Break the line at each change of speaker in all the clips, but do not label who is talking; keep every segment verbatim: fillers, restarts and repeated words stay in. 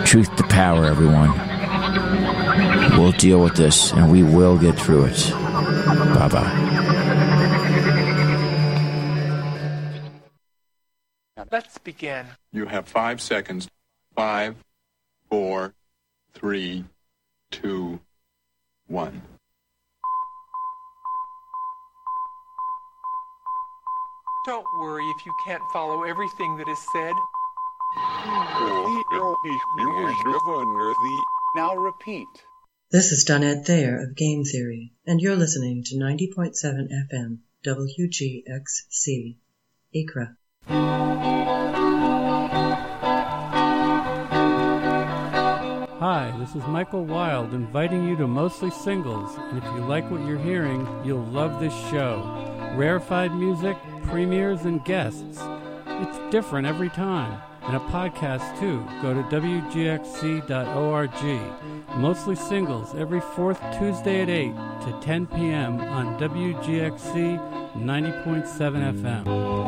Truth to power, everyone. We'll deal with this, and we will get through it. Bye-bye.
Let's begin.
You have five seconds. Five, four, three, two, one.
Don't worry if you can't follow everything that is said.
Now repeat.
This is Donette Thayer of Game Theory, and you're listening to ninety point seven F M W G X C, Acre.
Hi, this is Michael Wilde inviting you to Mostly Singles, and if you like what you're hearing, you'll love this show. Rarefied music, premieres, and guests. It's different every time. And a podcast, too. Go to W G X C dot org. Mostly Singles, every fourth Tuesday at eight to ten p.m. on W G X C ninety point seven F M.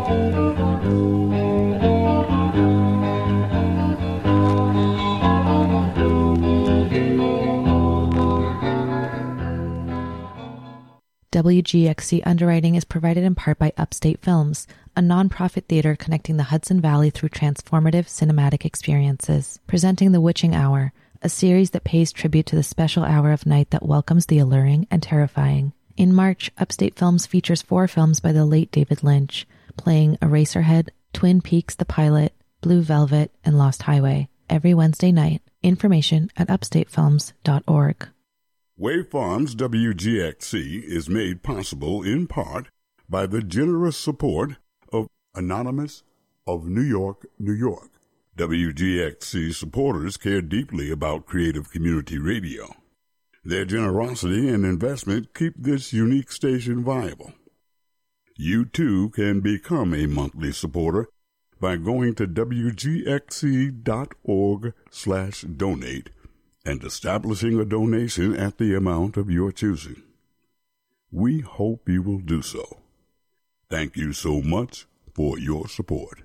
W G X C underwriting is provided in part by Upstate Films, a nonprofit theater connecting the Hudson Valley through transformative cinematic experiences. Presenting The Witching Hour, a series that pays tribute to the special hour of night that welcomes the alluring and terrifying. In March, Upstate Films features four films by the late David Lynch, playing Eraserhead, Twin Peaks the Pilot, Blue Velvet, and Lost Highway, every Wednesday night. Information at upstate films dot org.
Wave Farms W G X C is made possible in part by the generous support of Anonymous of New York, New York. W G X C supporters care deeply about creative community radio. Their generosity and investment keep this unique station viable. You too can become a monthly supporter by going to W G X C dot org slash donate and establishing a donation at the amount of your choosing. We hope you will do so. Thank you so much for your support.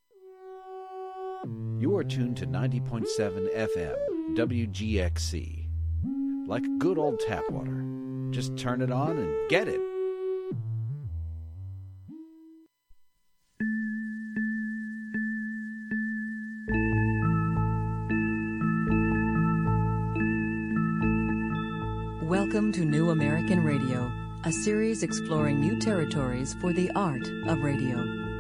You are tuned to ninety point seven F M, W G X C. Like good old tap water. Just turn it on and get it.
Welcome to New American Radio, a series exploring new territories for the art of radio.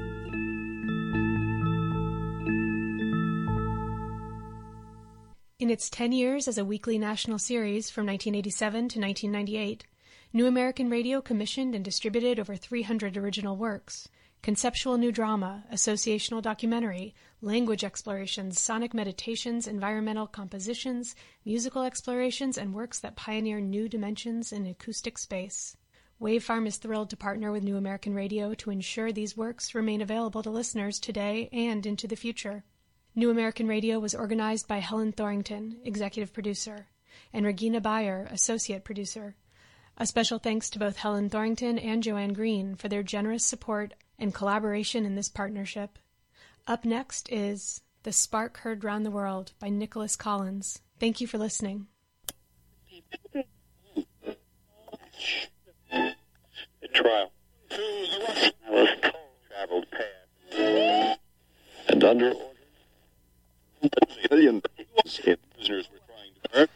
In its ten years as a weekly national series from nineteen eighty-seven to nineteen ninety-eight, New American Radio commissioned and distributed over three hundred original works. Conceptual new drama, associational documentary, language explorations, sonic meditations, environmental compositions, musical explorations, and works that pioneer new dimensions in acoustic space. Wave Farm is thrilled to partner with New American Radio to ensure these works remain available to listeners today and into the future. New American Radio was organized by Helen Thorington, executive producer, and Regina Bayer, associate producer. A special thanks to both Helen Thorington and Joanne Green for their generous support and collaboration in this partnership. Up next is The Spark Heard Round the World by Nicholas Collins. Thank you for listening.
Trial. Traveled past. And under order, a million prisoners were trying to hurt.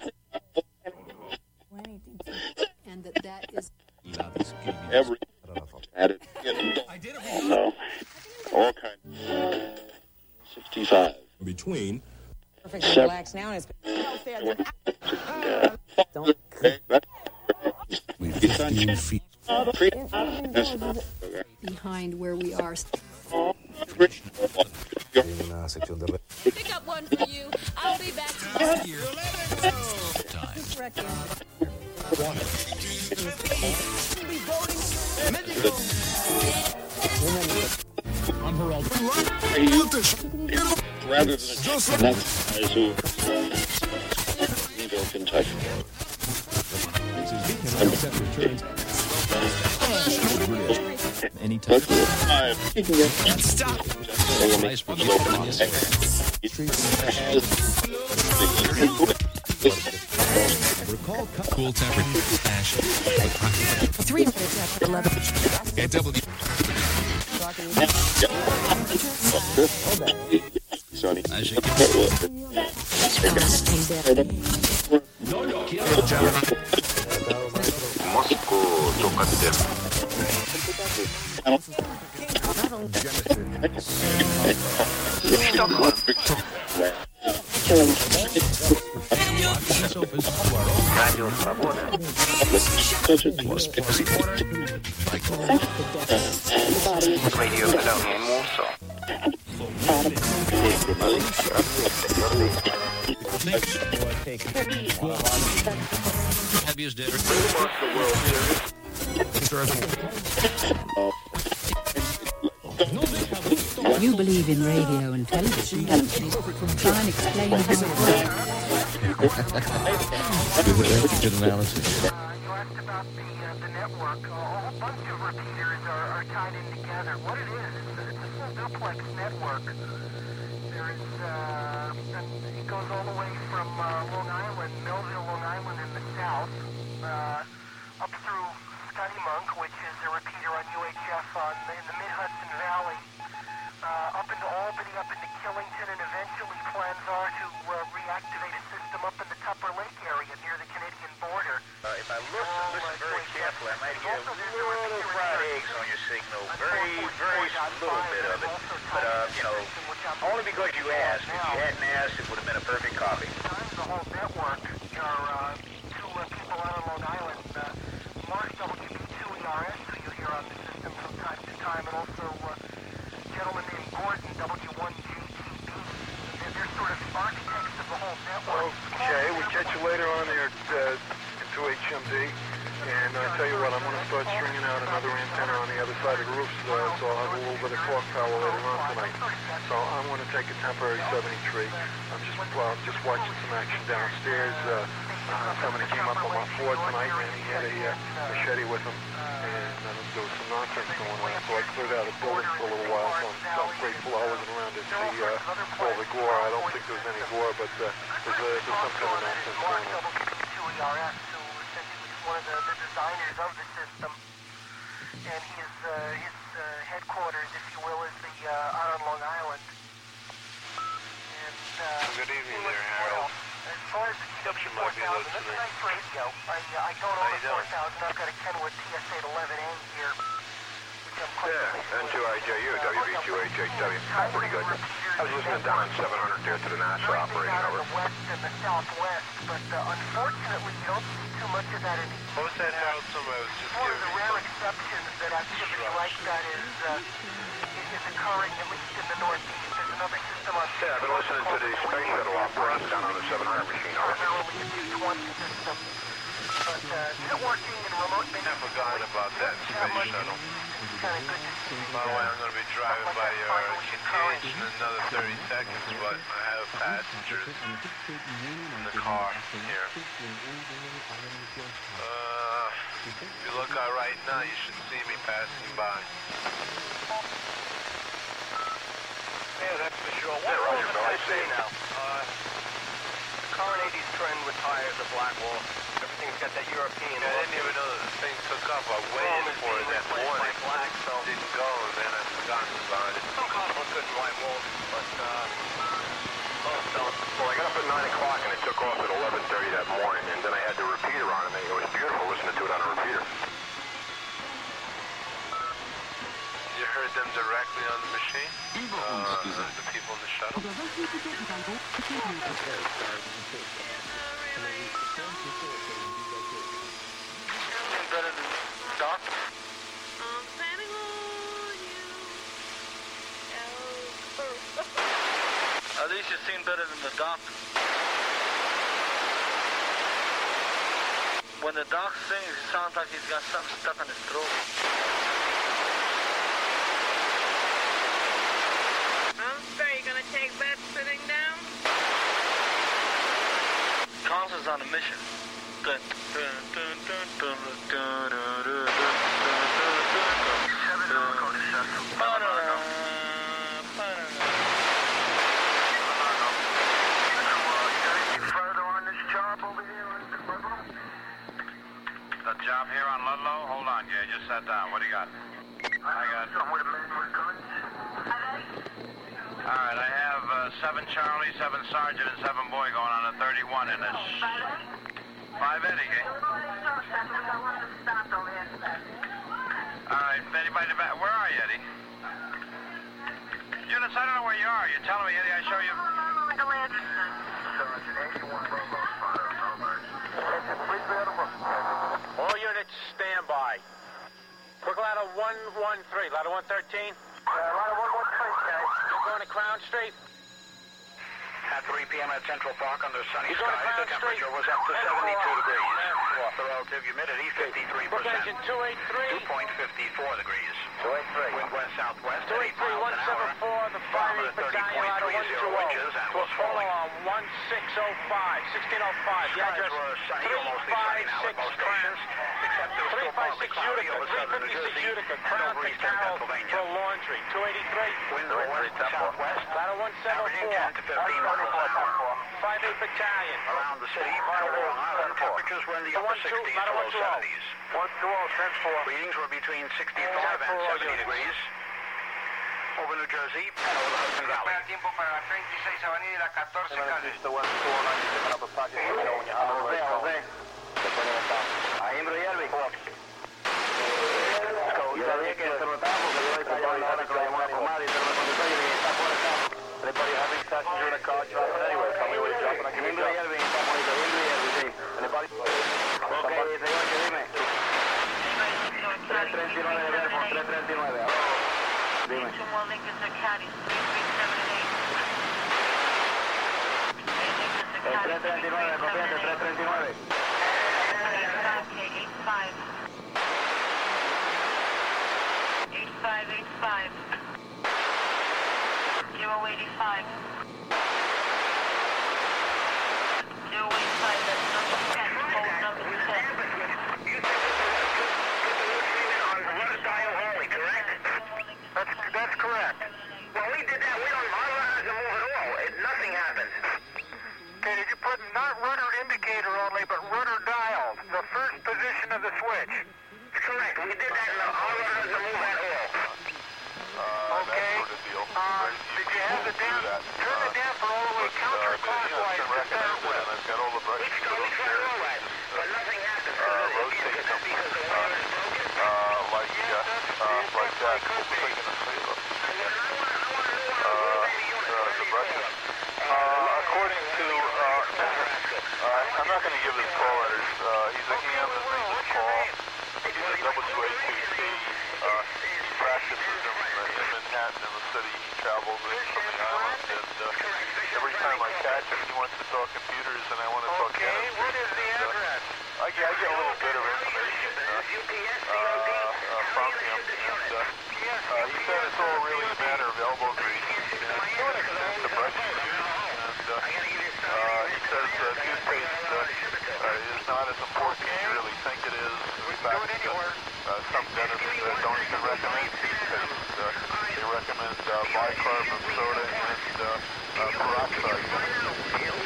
And that that is
Every added. I did it. No. All kinds. sixty-five.
Between.
Perfectly relaxed now, and it's don't.
We fifteen feet
behind where we are.
Pick up one for you. I'll be back
Unheralded. Rather than a guys who Louisville, Kentucky.
Anytime.
Stop.
Recall cool temperature smash.
three hundred eleven.
At W.
Sonny.
Radio Hello in Warsaw.
You believe in radio and television, don't you? Try and explain how it works.
Good analysis.
You asked about the, uh, the network. A whole bunch of repeaters are, are tied in together. What it is, it's a, it's a full duplex network. There's, uh, it goes all the way from uh, Long Island, Melville, Long Island in the south, uh, up through Scunnamunk, which is a repeater on U H F on, in the mid-Hudson Valley, uh, up into Albany, up into Killington, and eventually plans are to uh, reactivate a system up in the Tupper Lake area near the Canadian border.
Uh, if I listen, listen very carefully, I might hear a little fried eggs on your signal. Very, very little bit of it. But, uh, you know, only because you asked. If you hadn't asked, it would have been a perfect copy.
The whole network are uh, two uh, people out on Long Island. Uh, Mark W B two E R S, who you hear on the system from time to time, and also uh, a gentleman named Gordon, W one G T B. They're, they're sort of architects of the whole network.
Okay, we'll catch you later on there at uh, two H M D. And I tell you what, I'm going to start stringing out another antenna on the other side of the roof, so, so I'll have a little bit of clock power later on tonight. So I'm going to take a temporary seventy-three. I'm just well, just watching some action downstairs. Uh, uh, somebody came up on my floor tonight, and he had a uh, machete with him, and uh, there was some nonsense going on. So I cleared out a building for a little while. So I'm, so I'm grateful I wasn't around to see uh, all the gore. I don't think there was any gore, but uh, there's, uh, there's some kind of nonsense going on.
One of the, the designers of the system, and his uh, his uh, headquarters, if you will, is the uh, out on Long Island. And uh,
good evening there, Harold.
As far as the T W four thousand, that's a nice radio. I uh, I don't own a four thousand. I've got a Kenwood T S eight eleven A here, which I'm quite
Yeah, N two I J U, W B two H H W. Pretty good. I was listening down on seven hundred there to the NASA operating over.
The west and the southwest, but uh, unfortunately, you don't see too much of that in the
What was that, Harold? Somebody was just
one of
giving
the
me
rare
some
exceptions that activity like that is uh, is occurring, at least in the Northeast. There's another system on.
Yeah, I've been listening to the space shuttle operations down on the seven hundred machine.
Primarily a two twenty system, but uh, networking and remote.
I've forgotten about that space shuttle.
Kind of good to see.
By the way, I'm going to be driving by your G T H in another thirty seconds, but I have passengers in the car here. Uh, if you look out right now, you should see me passing by.
Yeah, that's for sure.
Yeah, Roger, Bill, I see.
Now, uh, the current eighties trend with tires, the Blackwall, everything's got that European.
Yeah, I didn't even know that the thing took up. I waited for it that morning.
Black, so
didn't go, and then I forgot about it.
Some cars look good in white walls, but uh, most don't.
Well, I got up at nine o'clock and it took off at eleven thirty that morning, and then I had the repeater on, and it was beautiful listening to it on a repeater. You heard them directly on the machine? Uh, the people in the shuttle?
Better than Doc?
At least you seem better than the doc. When the doc sings, it sounds like he's got something stuck in his throat.
I'm sorry, you gonna take that sitting down?
Consul's on a mission. Dun, dun, dun, dun, dun, dun, dun, dun, dun,
Further on this job,
a job here on Ludlow? Hold on, Gay. Just sat down. What do you got? I got... All right, I have uh, seven Charlie, seven Sergeant, and seven Boy going on a thirty-one in this. Five Eddie, Gay. All right, anybody back? Where are you, Eddie? Eunice, I don't know where you are. You're telling me, Eddie, I show you...
All units, stand by. Quick ladder one one three, ladder one thirteen. Uh, ladder one one three, okay. You're going to Crown Street?
At three p m at Central Park under sunny
You're going to
skies,
Crown
the temperature
Street?
was up to seventy-two degrees.
Yeah.
The relative humidity, fifty-three
Book
percent.
engine two eighty-three.
two point five four degrees.
two eighty-three.
Wind west-southwest
two
at eight
eighty-three,
miles
one
an
seven
hour.
four, the five eight Battalion, ladder one two zero.
inches and
To a
was falling.
follow on one six oh five, sixteen oh five. The
Skies
address
were sunny or mostly sunny now at most stations, except there was
three
still
five
partly
six
cloudy
Utica,
over
three
southern New
fifty-six
Jersey
Utica,
and
Crown
over
to
eastern
Carroll
Pennsylvania.
for laundry, two eighty-three.
Winds were west to southwest,
Ladder one seven
averaging
four.
ten to fifteen miles an hour.
five eight Battalion.
Around the city, over Long Island, temperatures were in the upper sixties to low seventies.
one two zero, ten four.
Readings were between sixty-five and seventy degrees. Over New Jersey and over the Hudson Valley.
Tiempo para la treinta y seis Avenida y la catorce calle.
Ahí en Yerby. Yo le dije que se notaba porque yo estaba llamando ahora que lo llamó a comadre y se lo contestó y le dije, está fuera de campo. Anybody having passenger in a car dropping anywhere? Tell me where you're dropping. I can Indra Yerby, está bonito. Indra Yerby, sí. Anybody? Ok, señor, que dime. tres treinta y nueve de Vermont, tres treinta y nueve. Dime.
Two more Lincolns or caddies, three three seven eight.
El tres treinta y nueve, copiante, tres treinta y nueve.
eighty-five. eighty-five, eighty-five. zero eighty-five. zero eighty-five, that's number ten, code number ten.
That's, that's correct. Well, we did that. We don't authorize to move at all. It, nothing happened. Okay, did you put not rudder indicator only, but rudder dial, the first position of the switch? Correct. We did that and authorized to move at all.
Uh,
okay.
That sort of deal.
Uh, did you have the down, turn the damper all the way counterclockwise to start with?
I've got all the brushes.
We tried all that, but nothing happened.
Uh, rotate them. Uh, like, uh, uh, like that. Taking a sleep up. Uh, uh, the brushes. Uh, according to, uh, uh, I'm not going to give his call letters. Uh, he's a ham that makes his call. He's a W A two T. Uh, he practices in, uh, in Manhattan in the city. He travels in from the island, and uh, every time I catch him, he wants to talk computers, and I want to talk
Okay, what is the address?
Uh, I, get, I get a little bit of information uh, uh, uh, from him, and uh, uh, he said it's all really a matter of elbow grease, and to an extent the brush is used, and uh, uh, he says uh, toothpaste uh, uh, is not as important as you really think it is. In fact, uh, uh, some dentists uh, don't even recommend toothpaste. Uh, they recommend uh, bicarb of soda and uh, uh, peroxide.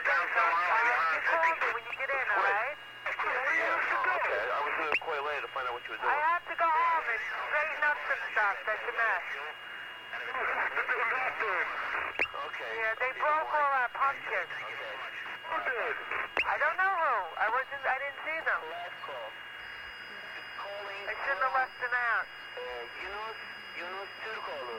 when you get in, all right?
Okay, I was uh, quite late to find out what you were doing.
I have to go home and straighten up some stuff. That's a mess.
Okay.
Yeah, they broke all our pumpkins.
Who did?
I don't know who. I wasn't. I didn't see them. I shouldn't have left them out.
Yunus, Yunus Türkoğlu.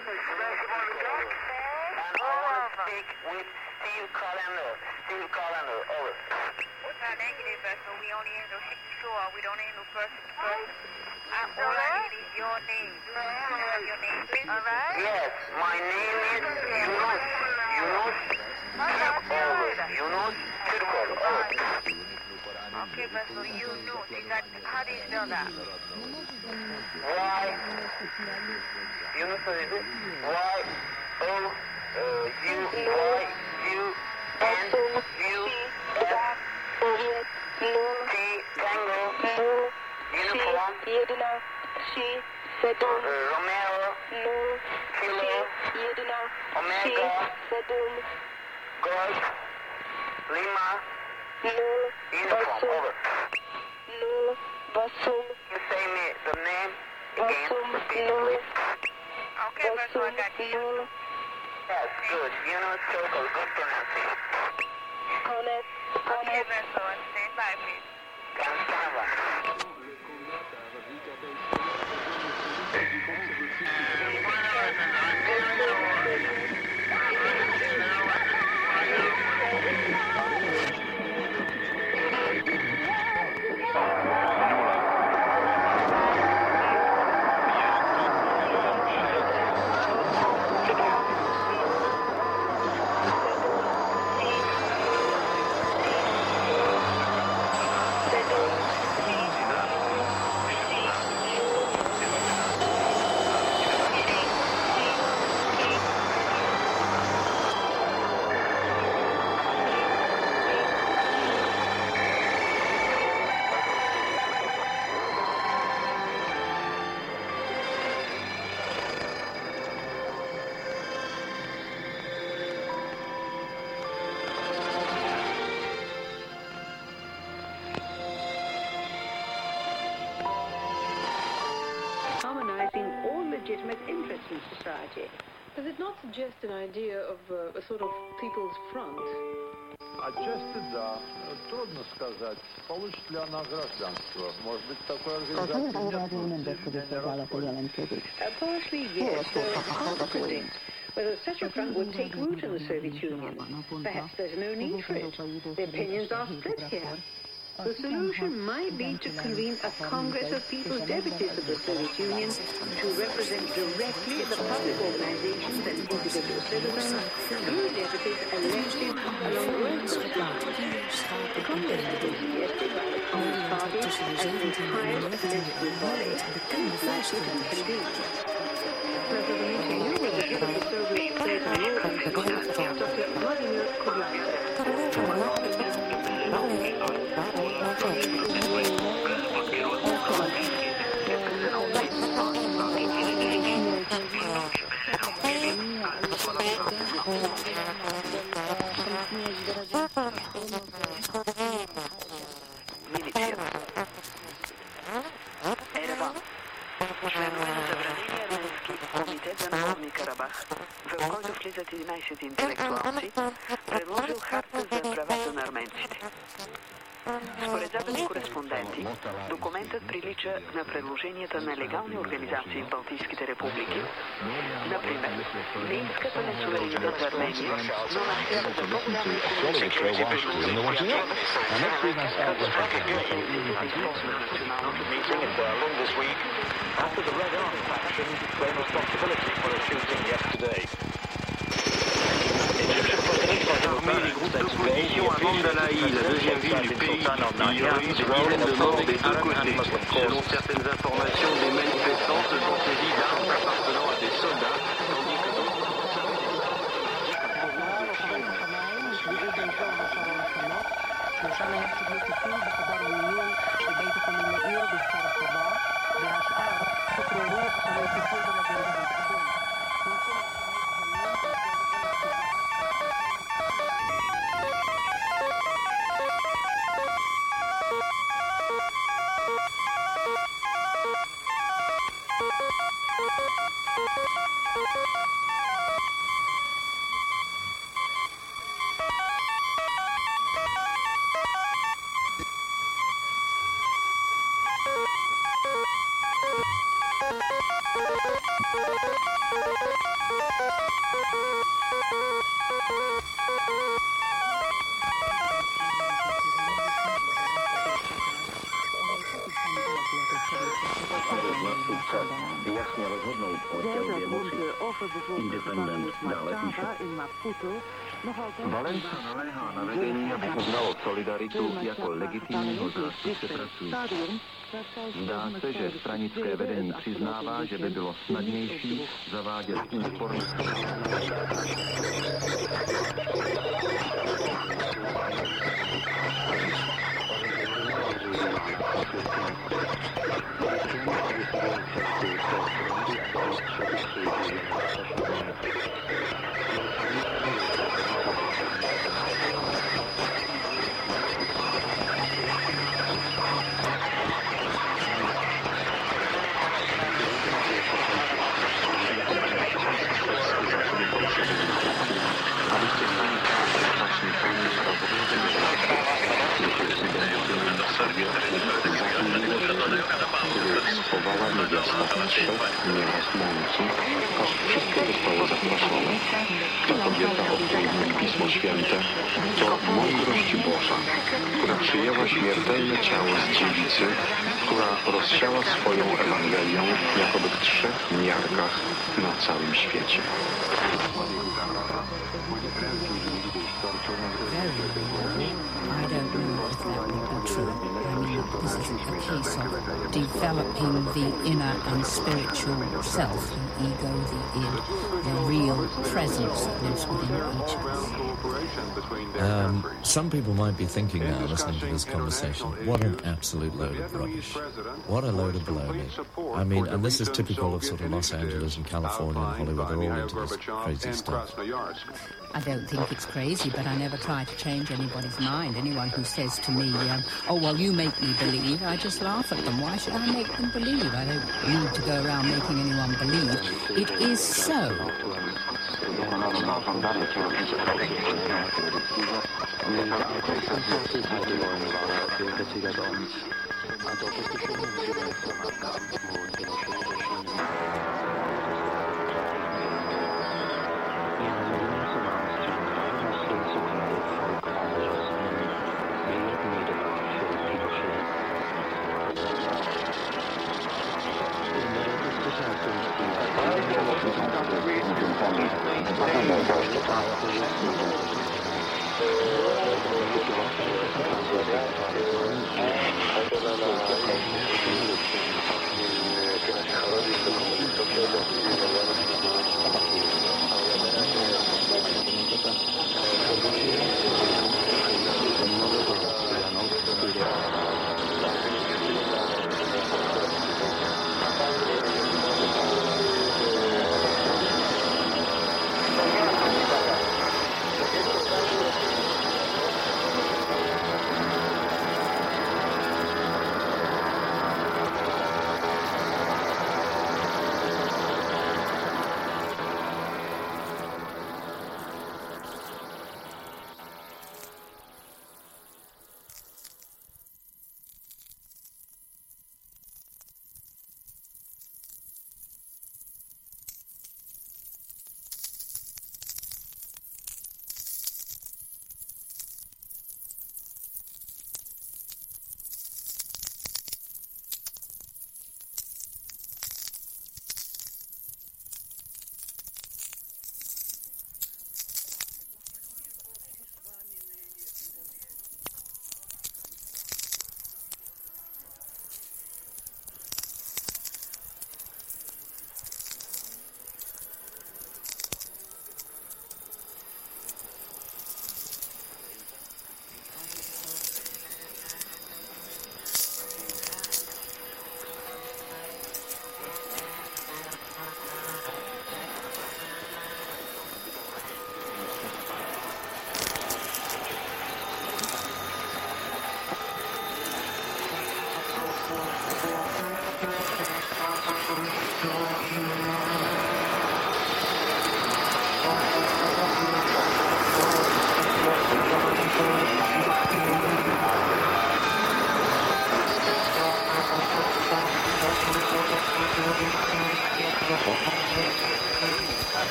And
I want to speak with Steve Callender. Steve Callender, over.
Uh, negative, vessel. We only handle shore. We don't handle person to person. Uh, all I need is your name. Can I have your name, please? All right.
Yes, my name is Yunus. Yunus Türkoğlu. Yunus Türkoğlu, over.
Okay, vessel. Yunus. Is that, how do you spell that?
Why? Yunus, what is it? Y O uh, U Y U N U S T Tango Uniform uh, Romero Kilo Omega Golf Lima Uniform, over. You say me the name again, repeat please.
Okay, vessel. I got you.
Yes, good. Yunus Türkoğlu, good pronunciation.
Okay, vessel. Stand by, please.
Can stand by.
harmonizing all legitimate interests in society. Does it not suggest an idea of uh, a sort of people's front?
Отчасти да. Трудно сказать, получит ли она гражданство. Может быть, такой организации нет.
Uh, partially, yes. There is a hard predict whether such a front would take root in the Soviet Union. Perhaps there's no need for it. The opinions are split here. The solution might be to convene a Congress of People's Deputies of the Soviet Union to represent directly the public organizations and individual citizens through deputies elected along the workers' lines. The Congress has been suggested by the Communist Party as the highest political body elected and convened. Now, for the meeting, you were the head of the Soviet State and Law Commission, Doctor Vladimir Kublyanov.
Ереван. Членове на забранения Ленински комитет за Нагорни Карабах, в който влизат единайсет интелектуалци, предложил харта за правата на арменците. Според западни кореспонденти, документът прилича на предложенията на легални организации в Балтийските републики. Например, не искат пълен суверенитет за Армения, но настояват за по-голяма икономическа
After the Red Army faction claimed responsibility for a shooting yesterday.
L'armée et les groupes d'opposition à Mandalay, la deuxième ville du pays, il y a eu des dizaines de morts des deux côtés. Selon certaines informations, des manifestants se sont saisis d'armes appartenant à des soldats, tandis que d'autres
se jasně rozhodnout o dělbě moci. Independent dále píše. Valenca naléhá na vedení, aby uznalo solidaritu jako legitimního zástupce pracujících. Zdá se, že stranické vedení přiznává, že by bylo snadnější zavádět úsporný.
Schowała niewiasta trzech nierozmówców, aż wszystko zostało zapłaszone. Ta kobieta, o której mówi Pismo Święte, to mądrość Boża, która przyjęła śmiertelne ciało z dziewicy, która rozsiała swoją Ewangelię jakoby w trzech miarkach na całym świecie.
I don't know if that would be true. I mean, this is a case of developing the inner and spiritual self, the ego, the id, the real presence that lives within each of us.
Um, some people might be thinking now, listening to this conversation, what an absolute load of rubbish. What a load of baloney. I mean, and this is typical of sort of Los Angeles and California and Hollywood. They're all into this crazy stuff.
I don't think it's crazy, but I never try to change anybody's mind. Anyone who says to me, um, oh, well, you make me believe, I just laugh at them. Why should I make them believe? I don't need to go around making anyone believe. It is so.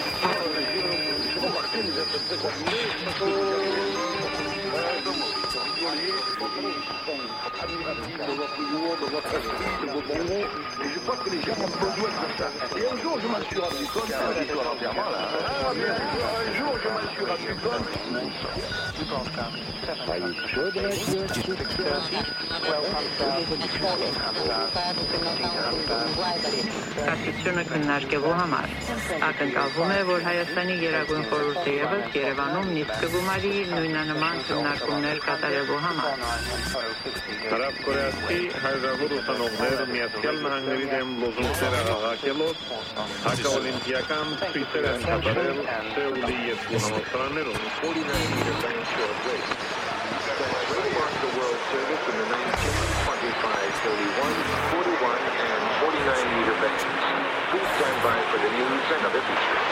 Thank you.
Geôlier, admiratifs de votre humour, de votre esprit, de vos bons mots, et je crois que les gens ont besoin de ça. Et un jour, je m'en suis rendu compte, c'est une histoire entièrement là. Ah, bien sûr, un jour, je m'en suis rendu compte.
Կասությունը քննարկելու համար ակնկալվում է, որ Հայաստանի Գերագույն խորհուրդը ևս Երևանում նիստ կգումարի նույնանման քննարկումներ կատարելու համար։
Հարավկորեացի հարյուրավոր ուսանողներ Միացյալ Նահանգների դեմ լոզունգներ աղաղակելով հակաօլիմպիական ցույցեր են կատարել Սեուլի երկու համալսարաններում։
The World Service in the nineteen, twenty-five, thirty-one, forty-one, and forty-nine meter bands. Please stand by for the news and other features.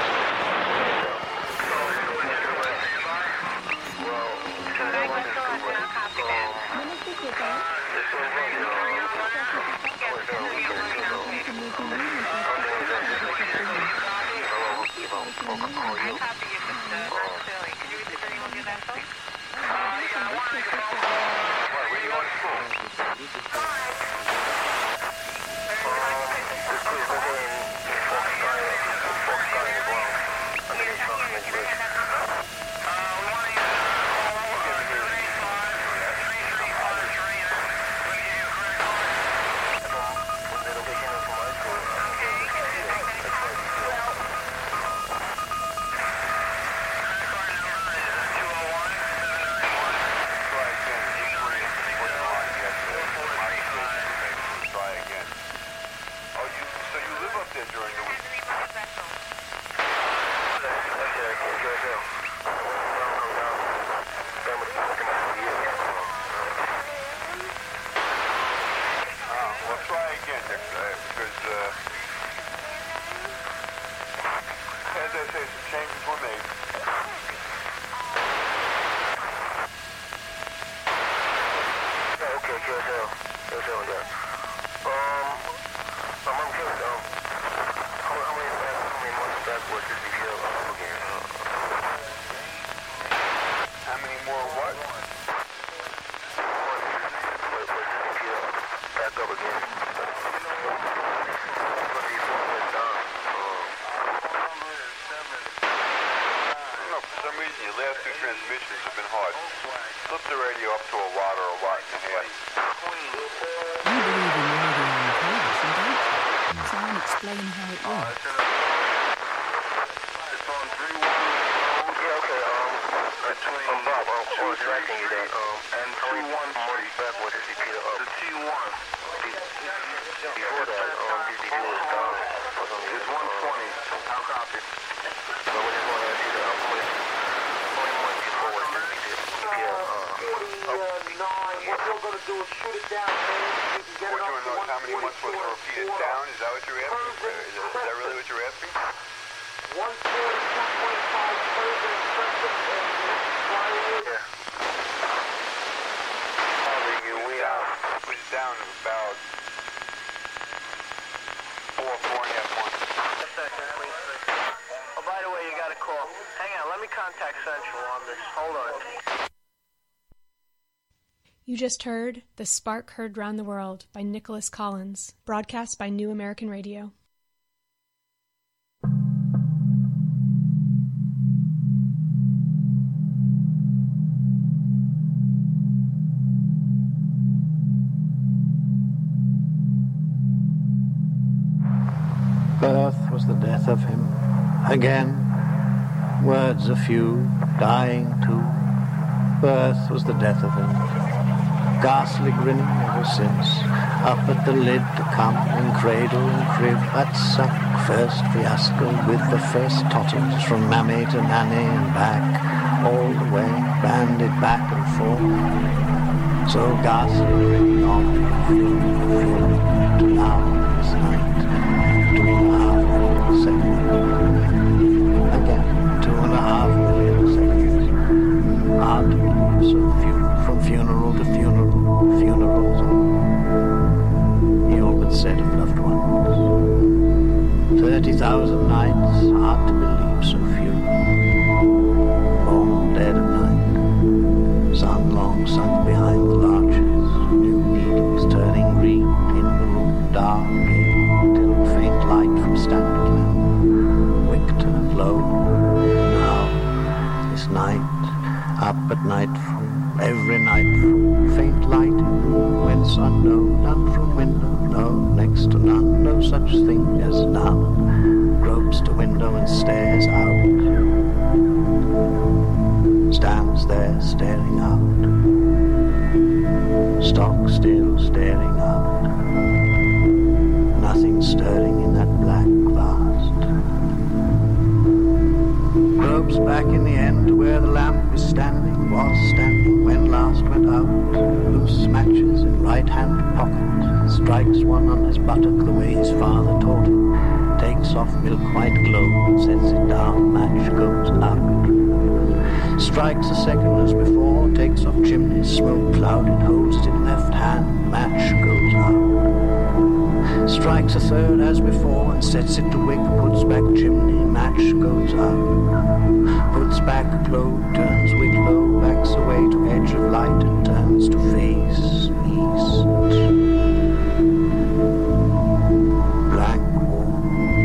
You just heard The Spark Heard Round the World by Nicholas Collins, broadcast by New American Radio.
Birth was the death of him. Again, words a few, dying too. Birth was the death of him. Ghastly grinning ever since, up at the lid to come in cradle and crib, at suck first fiasco with the first totters from mammy to nanny and back, all the way, banded back and forth. So ghastly grinning on, fume, fume, to now this night, two and a half million seconds. Again, two and a half million seconds. Hard to believe so few, from funeral to funeral. Funerals, he all but said of loved ones. Thirty thousand nights, hard to believe so few. Born dead of night, sun long sunk behind. Up at nightfall, every nightfall, faint light in room whence unknown, none from window, no, next to none, no such thing as none, gropes to window and stares out, stands there staring out, stock still staring out, nothing stirring in that black vast, gropes back in the end to where the lamp is standing, was standing when last went out, loose matches in right hand pocket, strikes one on his buttock the way his father taught him, takes off milk white globe, sets it down, match goes out, strikes a second as before, takes off chimney, smoke clouded, holds it in left hand, match goes out, strikes a third as before and sets it to wick, puts back chimney, match goes out, puts back globe, turns wick low, backs away to edge of light and turns to face east. Black wall.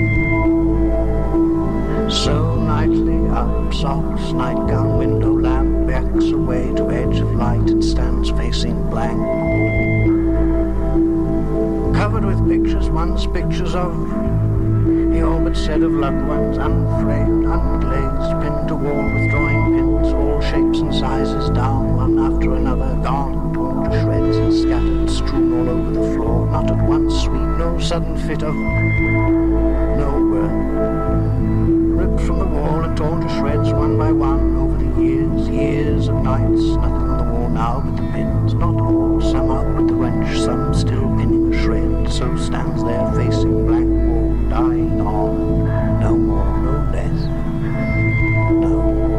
So nightly up, socks, nightgown, window lamp, backs away to edge of light and stands facing blank wall. Covered with pictures, one's pictures of he all but said of loved ones, unframed, unglazed, pinned to wall with drawing pins, all shapes and sizes, down one after another, gone, torn to shreds and scattered, strewn all over the floor, not at once sweet, no sudden fit of no word, ripped from the wall and torn to shreds one by one, over the years, years of nights, nothing on the wall now but the pins, not all, some out with the wrench, some still pinning a shred, so stands there facing blank wall, dying on, no more, no less, no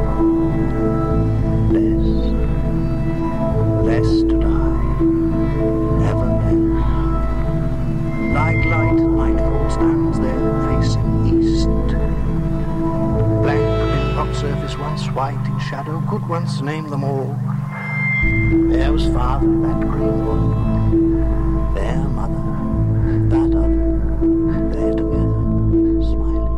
less, less to die, ever less. Like light, nightfall stands there facing east. Blank pinpock surface once white in shadow, could once name them all. There was father, that green wood, there mother, that other, there together, smiling.